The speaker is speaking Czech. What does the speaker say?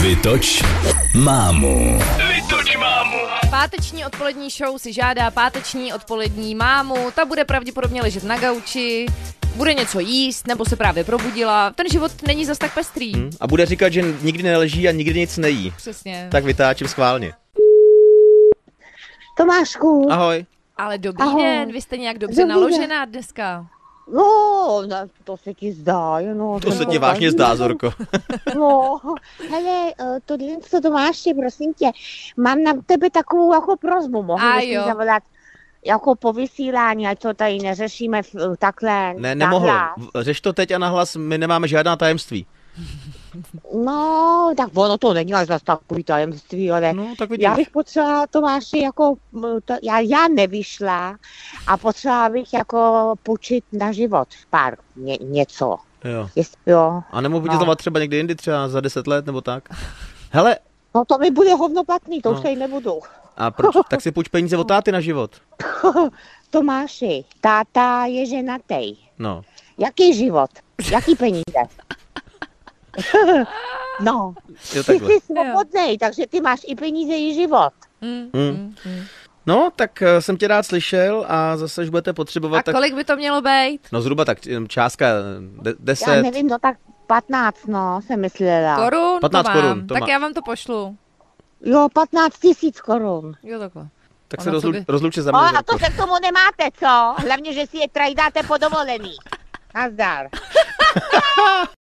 Vytoč mámu. Vytoč mámu. Páteční odpolední show si žádá páteční odpolední mámu. Ta bude pravděpodobně ležet na gauči, bude něco jíst, nebo se právě probudila. Ten život není zas tak pestrý. A bude říkat, že nikdy neleží a nikdy nic nejí. Přesně. Tak vytáčím schválně. Tomášku. Ahoj. Ale dobrý Ahoj. den, vy jste nějak dobře Dobrý naložená dneska. No, to se ti zdá, no. To se ti vážně zdá, Zorko. No, hele, tohle, co Tomáši, prosím tě, mám na tebe takovou jako prosbu, mohli A bys mi jo. zavolat jako po vysílání, ať to tady neřešíme takhle. Ne, nemohl. nahlas. Řeš to teď a nahlas, my nemáme žádná tajemství. No, tak ono to není až zase takový tajemství, ale No, tak vidíš. já bych potřebovala Tomáši jako, já nevyšla a potřebovala bych jako půjčit na život pár něco. Jo. Jo. A nemohu tě No. zavolat třeba někdy jindy, třeba za 10 let nebo tak. Hele, No to mi bude hovnoplatný, to No. už tady nebudu. a proč? Tak si půjč peníze od táty na život. Tomáši, táta je ženatej. No. Jaký život? Jaký peníze? No, Jo, ty takhle. jsi svobodnej, takže ty máš i peníze, i život. No, tak jsem tě rád slyšel a zase, až budete potřebovat, A tak... kolik by to mělo být? No zhruba tak částka 10. Já nevím, no tak 15, no, jsem myslela. Korun? 15 to mám. korun, to Tak má. já vám to pošlu. Jo, 15 000 korun. Jo, takhle. Tak Ono, se co by- rozluče za O, mě, a Zorko. to se k tomu nemáte, co? Hlavně, že si je tady dáte po dovolený. Nazdar.